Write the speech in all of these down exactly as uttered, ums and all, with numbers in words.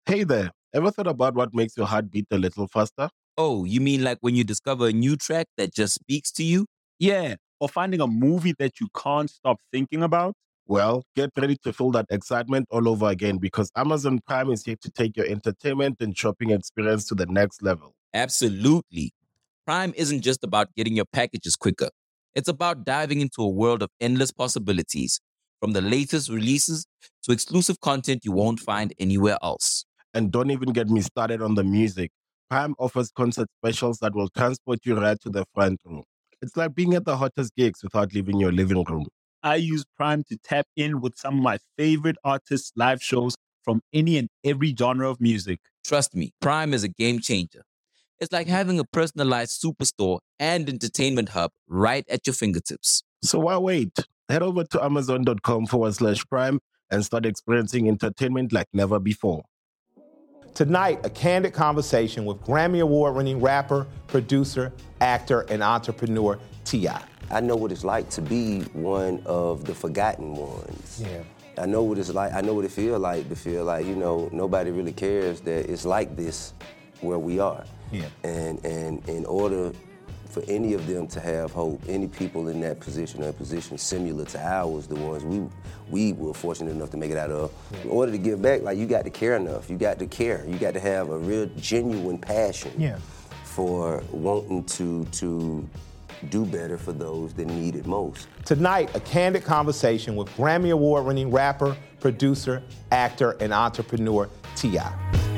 Hey there, ever thought about what makes your heart beat a little faster? Oh, you mean like when you discover a new track that just speaks to you? Yeah, or finding a movie that you can't stop thinking about? Well, get ready to feel that excitement all over again because Amazon Prime is here to take your entertainment and shopping experience to the next level. Absolutely. Prime isn't just about getting your packages quicker. It's about diving into a world of endless possibilities, from the latest releases to exclusive content you won't find anywhere else. And don't even get me started on the music. Prime offers concert specials that will transport you right to the front row. It's like being at the hottest gigs without leaving your living room. I use Prime to tap in with some of my favorite artists' live shows from any and every genre of music. Trust me, Prime is a game changer. It's like having a personalized superstore and entertainment hub right at your fingertips. So why wait? Head over to amazon.com forward slash prime and start experiencing entertainment like never before. Tonight, a candid conversation with Grammy Award-winning rapper, producer, actor, and entrepreneur T I I know what it's like to be one of the forgotten ones. Yeah. I know what it's like, I know what it feels like to feel like, you know, nobody really cares that it's like this where we are. Yeah. And and in order for any of them to have hope, any people in that position or a position similar to ours, the ones we we were fortunate enough to make it out of, yeah. In order to give back, like you got to care enough. You got to care. You got to have a real genuine passion yeah. for wanting to to do better for those that need it most. Tonight, a candid conversation with Grammy Award-winning rapper, producer, actor, and entrepreneur T I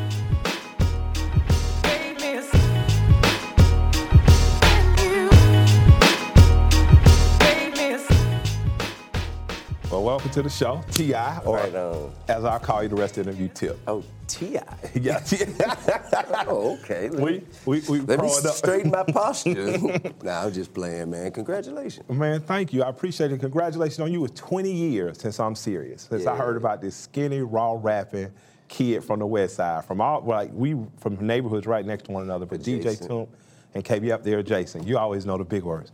Well, welcome to the show, T I, or right on. As I call you the rest of the interview, Tip. Oh, T I Yeah. Oh, okay. Let we me, we we let me it up. straighten my posture. Nah, I'm just playing, man. Congratulations. Man, thank you. I appreciate it. Congratulations on you. It's twenty years since I'm serious. Since Yeah. I heard about this skinny, raw rapping kid from the West Side. From all like we from neighborhoods right next to one another. But D J Jason. Toomp and K B up there, Jason. You always know the big words.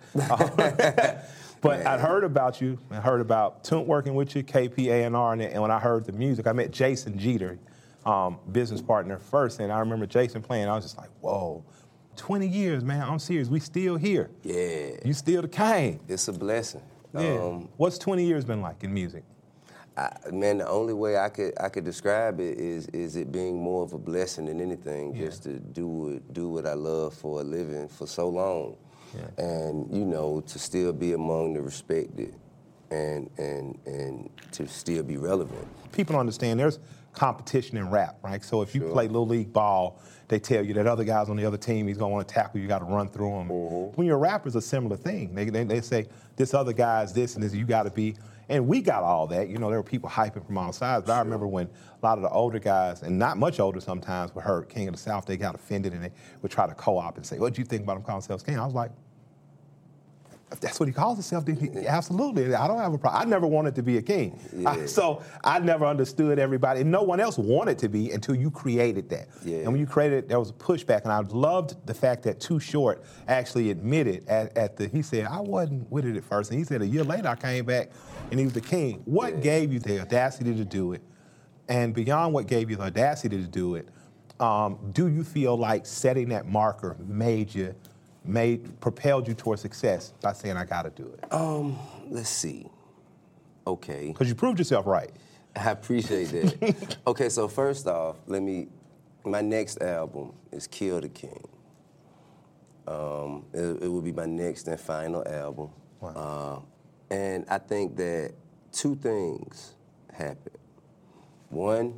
But I heard about you. I heard about Toomp working with you, K P A and R, and when I heard the music, I met Jason Jeter, um, business partner first, and I remember Jason playing. I was just like, whoa, twenty years, man. I'm serious. We still here. Yeah. You still the king. It's a blessing. Yeah. Um, What's twenty years been like in music? I, man, the only way I could I could describe it is is it being more of a blessing than anything, Yeah. just to do what, do what I love for a living for so long. Yeah. And, you know, to still be among the respected and and and to still be relevant. People understand there's competition in rap, right? So if you Sure. play Little League ball, they tell you that other guys on the other team, he's gonna want to tackle you, you gotta run through him. Mm-hmm. When you're a rapper, it's a similar thing. They, they, they say, this other guy's this and this, you gotta be, and we got all that. You know, there were people hyping from all sides, but I remember when a lot of the older guys, and not much older sometimes, were heard King of the South, they got offended and they would try to co-op and say, what do you think about him calling himself King? I was like, if that's what he calls himself, then he, absolutely. I don't have a problem. I never wanted to be a king. Yeah. I, so I never understood everybody. And no one else wanted to be until you created that. Yeah. And when you created it, there was a pushback. And I loved the fact that Too Short actually admitted at, at the, he said, I wasn't with it at first. And he said a year later I came back and he was the king. What Yeah. gave you the audacity to do it? And beyond what gave you the audacity to do it, um, do you feel like setting that marker made you made propelled you towards success by saying I gotta do it? Um, let's see. Okay. Because you proved yourself right. I appreciate that. Okay, so first off, let me, my next album is Kill the King. Um, it, it will be my next and final album. Wow. Uh, and I think that two things happened. One,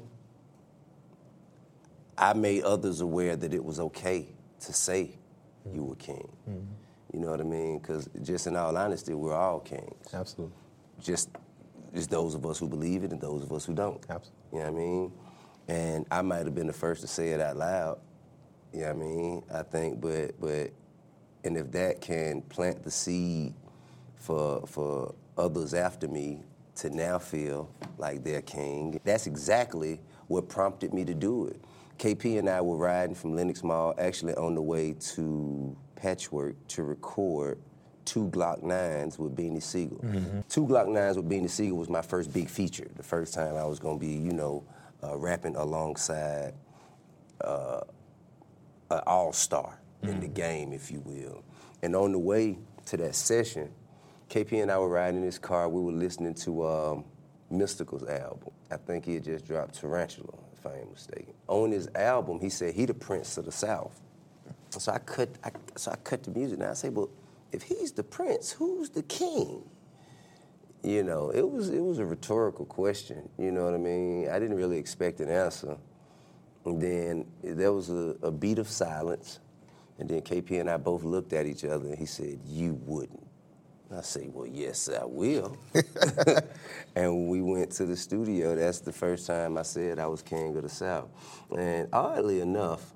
I made others aware that it was okay to say you were king. Mm-hmm. You know what I mean? Because just in all honesty, we're all kings. Absolutely. Just, just those of us who believe it and those of us who don't. Absolutely. You know what I mean? And I might have been the first to say it out loud. You know what I mean? I think, but, but, and if that can plant the seed for, for others after me to now feel like they're king, that's exactly what prompted me to do it. K P and I were riding from Lenox Mall, actually on the way to Patchwork to record two Glock nines with Beanie Siegel. Mm-hmm. Two Glock nines with Beanie Siegel was my first big feature, the first time I was gonna be, you know, uh, rapping alongside uh, an all-star mm. in the game, if you will. And on the way to that session, K P and I were riding in his car. We were listening to um, Mystikal's album. I think he had just dropped Tarantula, if I ain't mistaken. On his album, he said he the Prince of the South. So I cut, I, so I cut the music. Now I say, well, if he's the Prince, who's the king? You know, it was it was a rhetorical question. You know what I mean? I didn't really expect an answer. And then there was a, a beat of silence, and then K P and I both looked at each other, and he said, "You wouldn't." I say, "Well, yes, I will." And when we went to the studio, that's the first time I said I was King of the South. And oddly enough,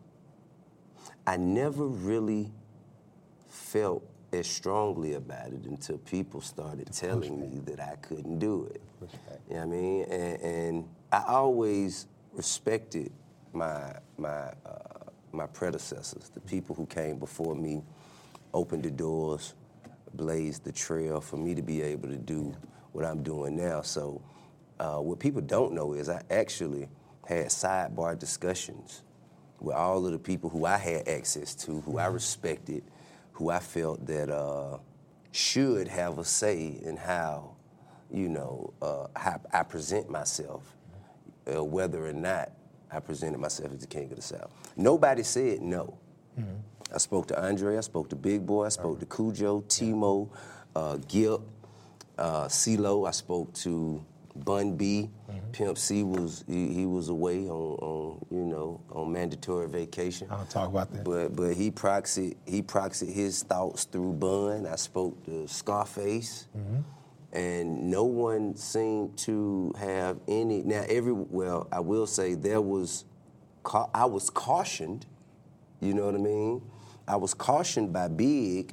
I never really felt as strongly about it until people started telling me that I couldn't do it. You know what I mean? And, and I always respected my my uh, my predecessors, the people who came before me, opened the doors, blazed the trail for me to be able to do what I'm doing now. So uh, what people don't know is I actually had sidebar discussions with all of the people who I had access to, who I respected, who I felt that uh, should have a say in how, you know, uh, how I present myself, uh, whether or not I presented myself as the King of the South. Nobody said no. Mm-hmm. I spoke to Andre, I spoke to Big Boy, I spoke right. to Cujo, Timo, uh, Gip, uh, CeeLo, I spoke to Bun B. Mm-hmm. Pimp C was he, he was away on, on you know on mandatory vacation. I'll talk about that. But but he proxied he proxied his thoughts through Bun. I spoke to Scarface, mm-hmm. and no one seemed to have any. Now every well I will say there was I was cautioned. You know what I mean? I was cautioned by Big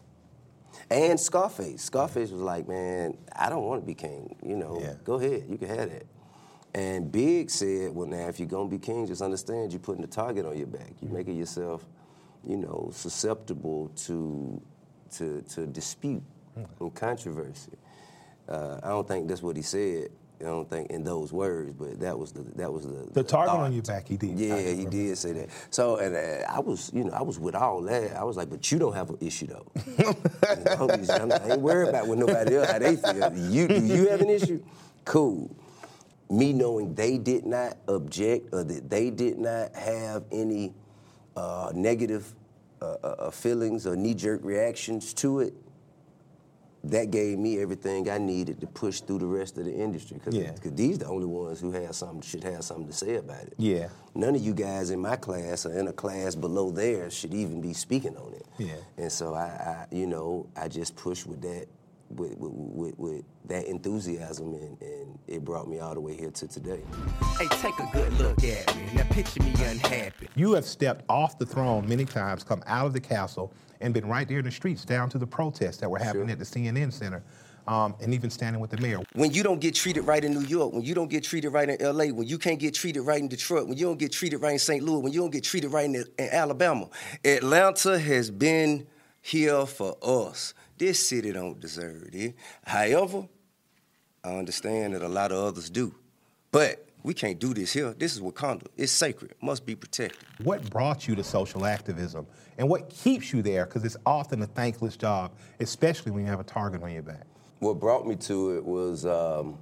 and Scarface. Scarface was like, man, I don't want to be king. You know, yeah. Go ahead, you can have that. And Big said, well, now, if you're going to be king, just understand you're putting the target on your back. You're mm-hmm. making yourself, you know, susceptible to to, to dispute mm-hmm. and controversy. Uh, I don't think that's what he said. I don't think in those words, but that was the that was the the, the target thought. on your back. He did. Yeah, he did say that. So, and uh, I was, you know, I was with all that. I was like, but you don't have an issue though. You know, I ain't worried about what nobody else how they feel. You do you have an issue? Cool. Me knowing they did not object or that they did not have any uh, negative uh, uh, feelings or knee-jerk reactions to it. That gave me everything I needed to push through the rest of the industry. Because yeah. these the only ones who have something should have something to say about it. Yeah. None of you guys in my class or in a class below theirs should even be speaking on it. Yeah. And so I, I you know, I just pushed with that, with with, with, with that enthusiasm, and, and it brought me all the way here to today. Hey, take a good look at me. Now picture me unhappy. You have stepped off the throne many times, come out of the castle, and been right there in the streets down to the protests that were happening Sure. at the C N N Center, um, and even standing with the mayor. When you don't get treated right in New York, when you don't get treated right in L A, when you can't get treated right in Detroit, when you don't get treated right in Saint Louis, when you don't get treated right in, in Alabama, Atlanta has been here for us. This city don't deserve it. However, I understand that a lot of others do. But we can't do this here. This is Wakanda. It's sacred. Must be protected. What brought you to social activism, and what keeps you there? Because it's often a thankless job, especially when you have a target on your back. What brought me to it was um,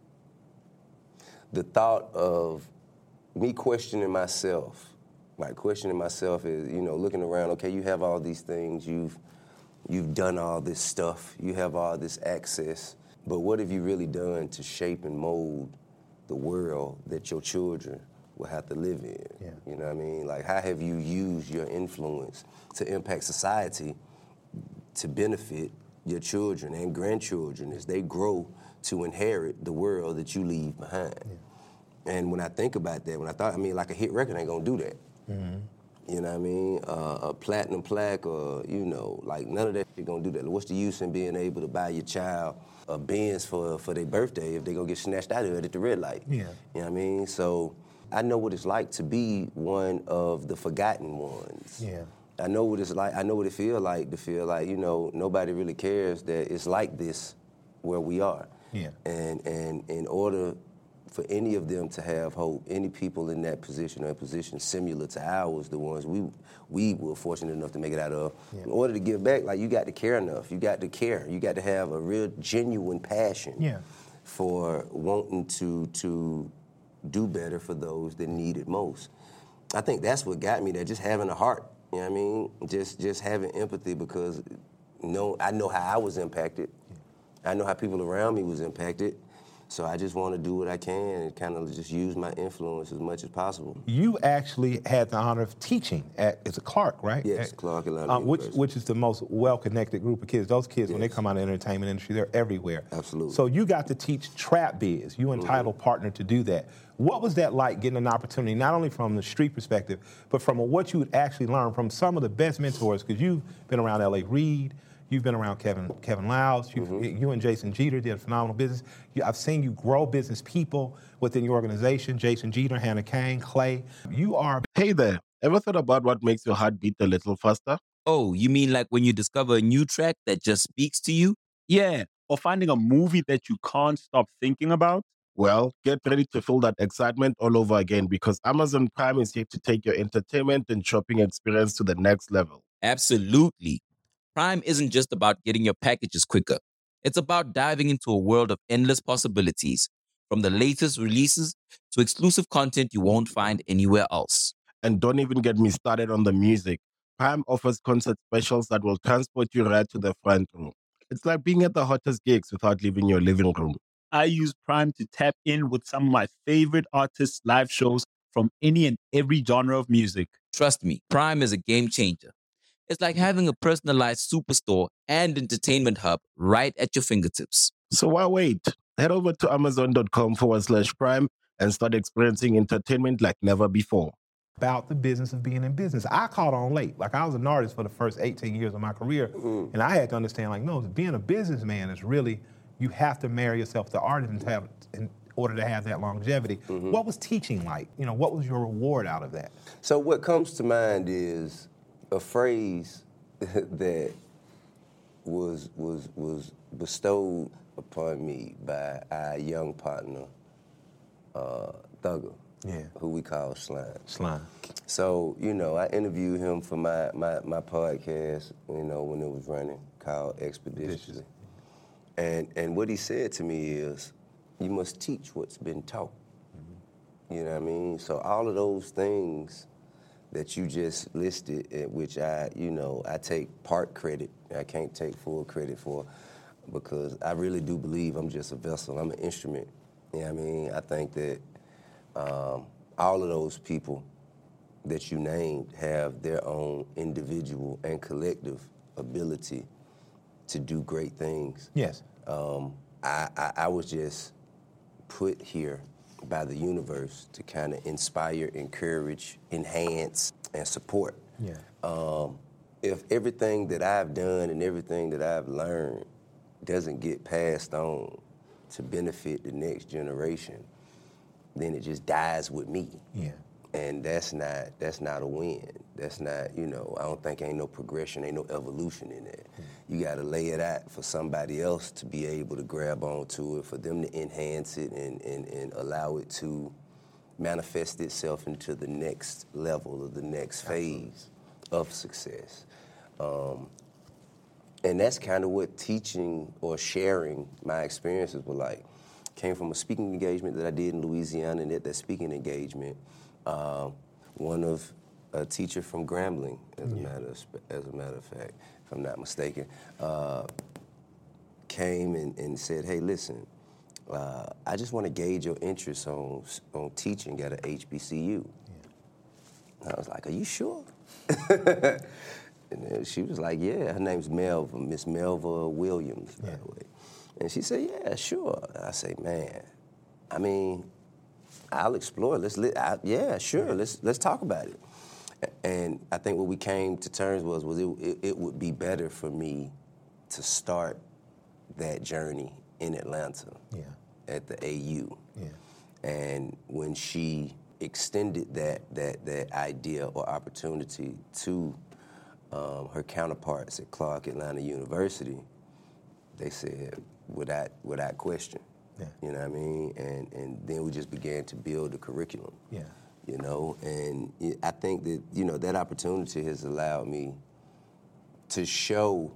the thought of me questioning myself. Like questioning myself is, you know, looking around, okay, you have all these things, you've you've done all this stuff, you have all this access, but what have you really done to shape and mold the world that your children will have to live in? Yeah. You know what I mean? Like, how have you used your influence to impact society to benefit your children and grandchildren as they grow to inherit the world that you leave behind? Yeah. And when I think about that, when I thought, I mean, like a hit record ain't gonna do that. Mm-hmm. You know what I mean? Uh, a platinum plaque or, you know, like none of that shit gonna do that. What's the use in being able to buy your child a Benz for, for their birthday if they gonna get snatched out of it at the red light? Yeah. You know what I mean? So I know what it's like to be one of the forgotten ones. Yeah. I know what it's like, I know what it feels like to feel like, you know, nobody really cares that it's like this where we are. Yeah. And and in order for any of them to have hope, any people in that position or a position similar to ours, the ones we we were fortunate enough to make it out of, yeah. in order to give back, like you got to care enough. You got to care. You got to have a real genuine passion yeah. for wanting to to do better for those that need it most. I think that's what got me there, just having a heart. You know what I mean? Just just having empathy because you know, I know how I was impacted. Yeah. I know how people around me was impacted. So I just want to do what I can and kind of just use my influence as much as possible. You actually had the honor of teaching at, it's a Clark, right? Yes, at, Clark Atlanta uh, which, University. which is the most well-connected group of kids. Those kids, yes. when they come out of the entertainment industry, they're everywhere. Absolutely. So you got to teach trap biz. You and mm-hmm. Tidal partnered to do that. What was that like, getting an opportunity, not only from the street perspective, but from what you would actually learn from some of the best mentors, because you've been around L A Reid, you've been around Kevin Kevin Loud, mm-hmm. you and Jason Jeter did a phenomenal business. You, I've seen you grow business people within your organization, Jason Jeter, Hannah Kane, Clay. You are... Hey there, ever thought about what makes your heart beat a little faster? Oh, you mean like when you discover a new track that just speaks to you? Yeah, or finding a movie that you can't stop thinking about? Well, get ready to feel that excitement all over again because Amazon Prime is here to take your entertainment and shopping experience to the next level. Absolutely. Prime isn't just about getting your packages quicker. It's about diving into a world of endless possibilities, from the latest releases to exclusive content you won't find anywhere else. And don't even get me started on the music. Prime offers concert specials that will transport you right to the front row. It's like being at the hottest gigs without leaving your living room. I use Prime to tap in with some of my favorite artists' live shows from any and every genre of music. Trust me, Prime is a game changer. It's like having a personalized superstore and entertainment hub right at your fingertips. So why wait? Head over to amazon.com forward slash prime and start experiencing entertainment like never before. About the business of being in business. I caught on late. Like, I was an artist for the first eighteen years of my career, mm-hmm. and I had to understand, like, no, being a businessman is really, you have to marry yourself to art and have, in order to have that longevity. Mm-hmm. What was teaching like? You know, what was your reward out of that? So what comes to mind is a phrase that was was was bestowed upon me by our young partner, uh, Thugger, yeah. who we call Slime. Slime. So, you know, I interviewed him for my, my, my podcast, you know, when it was running, called Expeditiously. And and what he said to me is, you must teach what's been taught. Mm-hmm. You know what I mean? So all of those things that you just listed, which I, you know, I take part credit. I can't take full credit for, because I really do believe I'm just a vessel. I'm an instrument. You know what I mean? I think that um, all of those people that you named have their own individual and collective ability to do great things. Yes. Um, I, I, I was just put here by the universe to kind of inspire, encourage, enhance, and support. Yeah. Um, if everything that I've done and everything that I've learned doesn't get passed on to benefit the next generation, then it just dies with me. Yeah. And that's not that's not a win. That's not, you know, I don't think ain't no progression, ain't no evolution in that. Mm. You gotta lay it out for somebody else to be able to grab onto it, for them to enhance it and, and, and allow it to manifest itself into the next level or the next phase of success. Um, and that's kind of what teaching or sharing my experiences were like. Came from a speaking engagement that I did in Louisiana, and at that speaking engagement, uh, one of a teacher from Grambling, as a matter of, as a matter of fact, if I'm not mistaken, uh, came and, and said, "Hey, listen, uh, I just want to gauge your interest on on teaching at a H B C U." Yeah. I was like, "Are you sure?" And then she was like, "Yeah." Her name's Melva, Miss Melva Williams, by yeah. the way. And she said, "Yeah, sure." I say, "Man, I mean, I'll explore. Let's, li- I, yeah, sure. Yeah. Let's let's talk about it." And I think what we came to terms was was it, it, it would be better for me to start that journey in Atlanta, yeah. at the A U. Yeah. And when she extended that that that idea or opportunity to um, her counterparts at Clark Atlanta University, they said, without without question, Yeah. You know what I mean? And and then we just began to build the curriculum. Yeah. You know, and I think that, you know, that opportunity has allowed me to show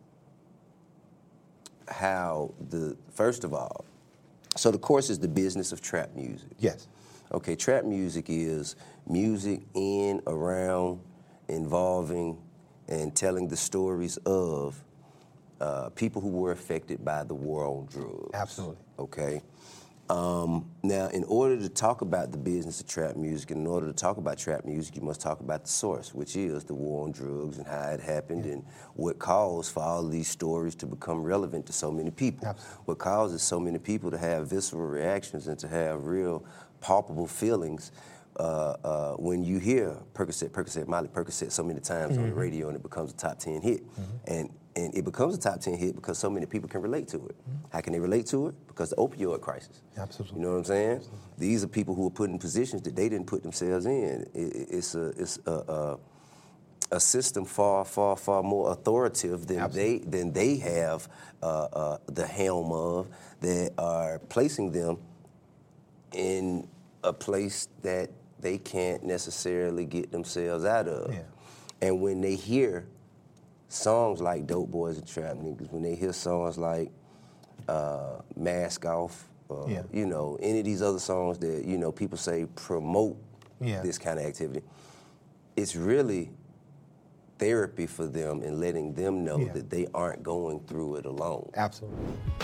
how the, first of all, so the course is the business of trap music. Yes. Okay, trap music is music in, around, involving, and telling the stories of uh, people who were affected by the war on drugs. Absolutely. Okay. Um, now, in order to talk about the business of trap music, and in order to talk about trap music, you must talk about the source, which is the war on drugs and how it happened, yeah. and what caused for all of these stories to become relevant to so many people. Absolutely. What causes so many people to have visceral reactions and to have real palpable feelings uh, uh, when you hear Percocet, Percocet, Molly Percocet so many times mm-hmm. on the radio, and it becomes a top ten hit. Mm-hmm. And And it becomes a top ten hit because so many people can relate to it. Mm-hmm. How can they relate to it? Because the opioid crisis. Absolutely. You know what I'm saying? Absolutely. These are people who are put in positions that they didn't put themselves in. It, it's a it's a, a, a system far, far, far more authoritative than Absolutely. they than they have uh, uh, the helm of, that are placing them in a place that they can't necessarily get themselves out of. Yeah. And when they hear songs like Dope Boys and Trap Niggas, when they hear songs like uh, Mask Off, uh, yeah. you know, any of these other songs that, you know, people say promote yeah. this kind of activity, it's really therapy for them and letting them know yeah. that they aren't going through it alone. Absolutely.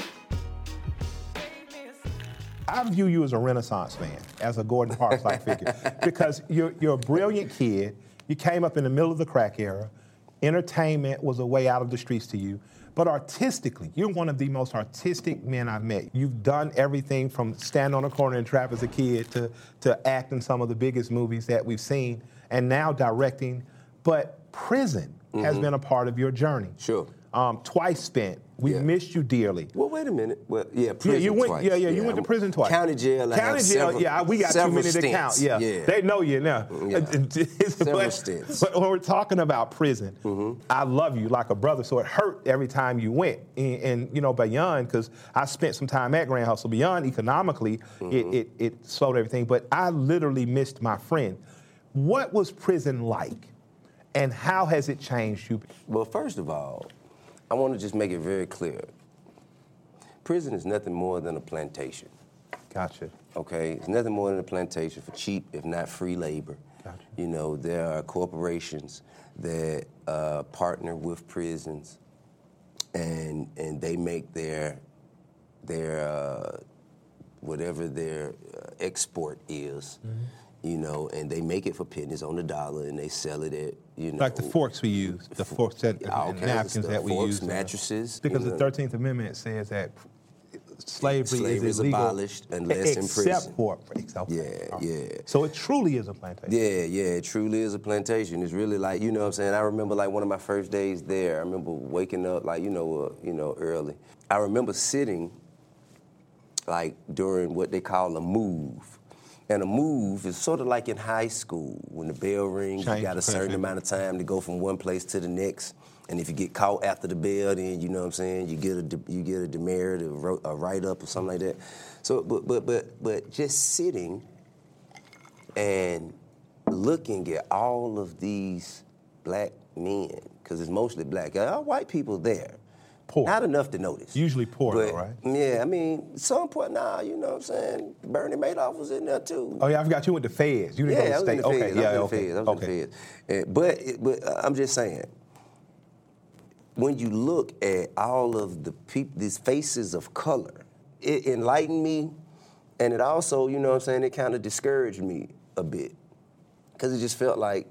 I view you as a Renaissance man, as a Gordon Parks-like figure, because you're, you're a brilliant kid. You came up in the middle of the crack era. Entertainment was a way out of the streets to you. But artistically, you're one of the most artistic men I've met. You've done everything from stand on a corner and trap as a kid to, to act in some of the biggest movies that we've seen, and now directing. But prison mm-hmm. has been a part of your journey. Sure. Um, twice spent. We yeah. missed you dearly. Well, wait a minute. Well, yeah, prison yeah, you went, twice. Yeah, yeah, you yeah, went to prison twice. County jail. I County have jail. Several, yeah, we got too many stints. to count. Yeah. yeah, they know you now. Yeah. Several but, stints. But when we're talking about prison, mm-hmm. I love you like a brother, so it hurt every time you went. And, and you know, beyond, because I spent some time at Grand Hustle, beyond economically, mm-hmm. it, it it slowed everything. But I literally missed my friend. What was prison like, and how has it changed you? Well, first of all, I want to just make it very clear. Prison is nothing more than a plantation. Gotcha. Okay? It's nothing more than a plantation for cheap, if not free labor. Gotcha. You know, there are corporations that uh, partner with prisons, and and they make their, their uh, whatever their uh, export is, mm-hmm. you know, and they make it for pennies on the dollar, and they sell it at, you know. Like the forks we use, the forks that, and napkins that we forks, use. mattresses. Because you know. the thirteenth Amendment says that slavery, slavery is is illegal. abolished unless in prison. Except for, except yeah, for. yeah. So it truly is a plantation. Yeah, yeah, it truly is a plantation. It's really like, you know what I'm saying? I remember like one of my first days there, I remember waking up like, you know, uh, you know, early. I remember sitting like during what they call a move. And a move is sort of like in high school. When the bell rings, Change you got a certain amount of time to go from one place to the next. And if you get caught after the bell, then you know what I'm saying, you get a you get a demerit, a, a write-up or something like that. So, but but but but just sitting and looking at all of these black men, because it's mostly black, there are white people there. Poor. Not enough to notice. Usually poor, but, though, right? Yeah, I mean, some point, nah, you know what I'm saying? Bernie Madoff was in there, too. Oh, yeah, I forgot you went to Feds. You didn't yeah, go to state. I was in the okay, Feds. yeah, I was okay. in the Feds. I was okay. in the Feds. Uh, but, but uh, I'm just saying, when you look at all of the people, these faces of color, it enlightened me, and it also, you know what I'm saying, it kind of discouraged me a bit. Because it just felt like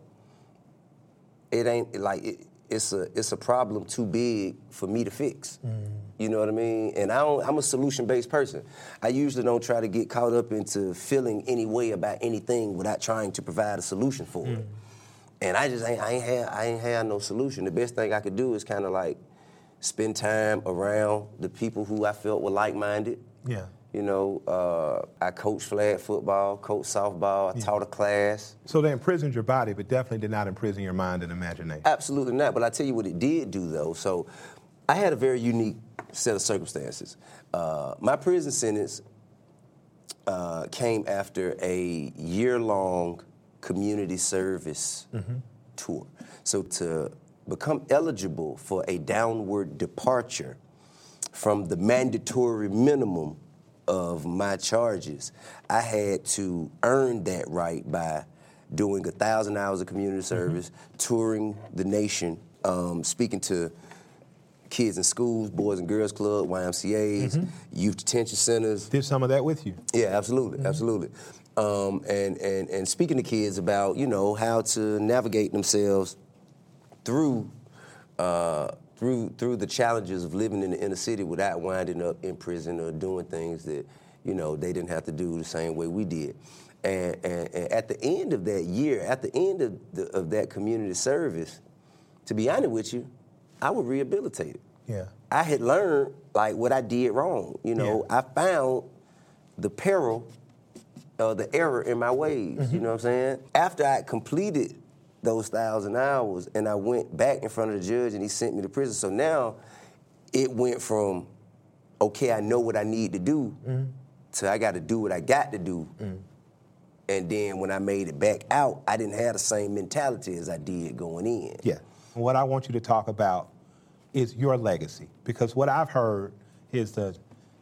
it ain't, like, it, it's a it's a problem too big for me to fix. Mm. You know what I mean? And I don't, I'm a solution-based person. I usually don't try to get caught up into feeling any way about anything without trying to provide a solution for mm. it. And I just ain't, I ain't had I ain't had no solution. The best thing I could do is kind of like spend time around the people who I felt were like-minded. Yeah. You know, uh, I coached flag football, coached softball, I yeah. taught a class. So they imprisoned your body, but definitely did not imprison your mind and imagination. Absolutely not. But I tell you what it did do, though. So I had a very unique set of circumstances. Uh, my prison sentence uh, came after a year-long community service mm-hmm. tour. So to become eligible for a downward departure from the mandatory minimum of my charges, I had to earn that right by doing a thousand hours of community service, mm-hmm. touring the nation, um, speaking to kids in schools, Boys and Girls Club, Y M C As, mm-hmm. youth detention centers. Did some of that with you? Yeah, absolutely, mm-hmm. absolutely. Um, and, and, and speaking to kids about, you know, how to navigate themselves through uh, through through the challenges of living in the inner city without winding up in prison or doing things that, you know, they didn't have to do the same way we did. And, and, and at the end of that year, at the end of, the, of that community service, to be honest with you, I was rehabilitated. Yeah. I had learned, like, what I did wrong. You know, yeah. I found the peril, uh, the error in my ways, mm-hmm. you know what I'm saying? After I completed those thousand hours and I went back in front of the judge and he sent me to prison, so now it went from, okay, I know what I need to do, mm-hmm. to I got to do what I got to do. Mm-hmm. And then when I made it back out, I didn't have the same mentality as I did going in. Yeah. What I want you to talk about is your legacy. Because what I've heard is the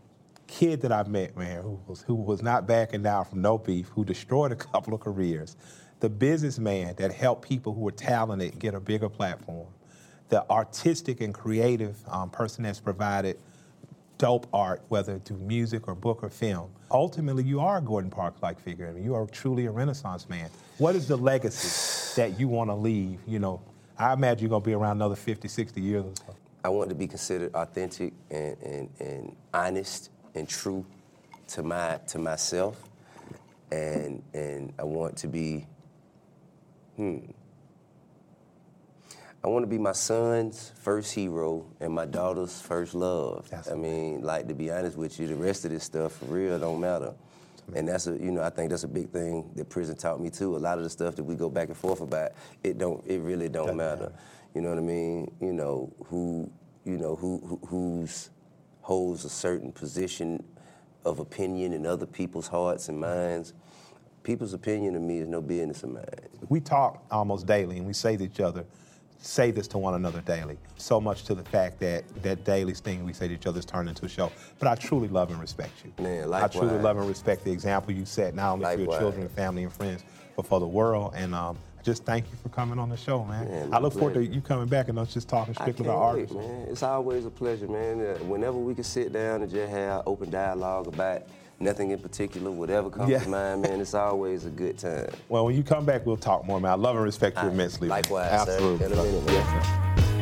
kid that I met, man, who was, who was not backing down from no beef, who destroyed a couple of careers, the businessman that helped people who were talented get a bigger platform, the artistic and creative um, person that's provided dope art, whether through music or book or film. Ultimately, you are a Gordon Parks-like figure. I mean, you are truly a Renaissance man. What is the legacy that you want to leave? You know, I imagine you're going to be around another fifty, sixty years or so. I want to be considered authentic and, and, and honest and true to my to myself. And and I want to be, hmm, I want to be my son's first hero and my daughter's first love. That's I mean, like, to be honest with you, the rest of this stuff for real don't matter. And that's a, you know, I think that's a big thing that prison taught me too. A lot of the stuff that we go back and forth about, it don't, it really don't matter. matter. You know what I mean? You know, who, you know, who, who who's holds a certain position of opinion in other people's hearts and minds. People's opinion of me is no business of mine. We talk almost daily and we say to each other, say this to one another daily. So much to the fact that that daily thing we say to each other is turned into a show. But I truly love and respect you. Man, likewise. I truly love and respect the example you set, not only likewise. for your children, family, and friends, but for the world. And um, just thank you for coming on the show, man. man I look forward to you coming back and us just talking strictly about artists. Wait, man. It's always a pleasure, man. Uh, whenever we can sit down and just have open dialogue about nothing in particular, whatever comes yeah. to mind, man, it's always a good time. Well, when you come back, we'll talk more, man. I love and respect you I, immensely. Likewise, man. Absolutely. Sir. In a minute, man. Yes, sir.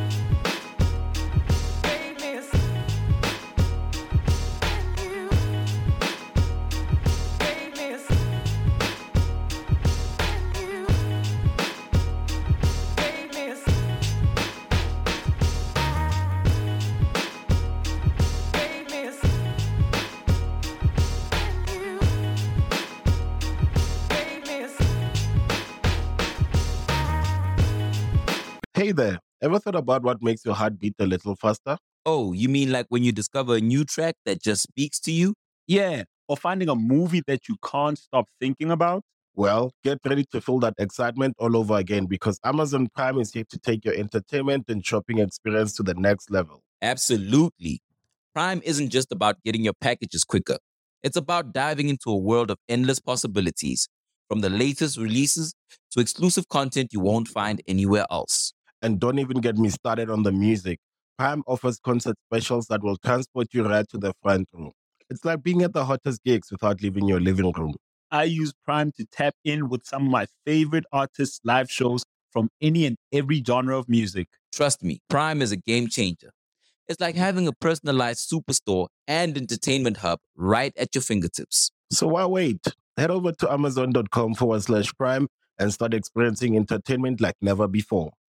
Hey there, ever thought about what makes your heart beat a little faster? Oh, you mean like when you discover a new track that just speaks to you? Yeah, or finding a movie that you can't stop thinking about? Well, get ready to feel that excitement all over again because Amazon Prime is here to take your entertainment and shopping experience to the next level. Absolutely. Prime isn't just about getting your packages quicker. It's about diving into a world of endless possibilities, from the latest releases to exclusive content you won't find anywhere else. And don't even get me started on the music. Prime offers concert specials that will transport you right to the front row. It's like being at the hottest gigs without leaving your living room. I use Prime to tap in with some of my favorite artists' live shows from any and every genre of music. Trust me, Prime is a game changer. It's like having a personalized superstore and entertainment hub right at your fingertips. So why wait? Head over to amazon.com forward slash prime and start experiencing entertainment like never before.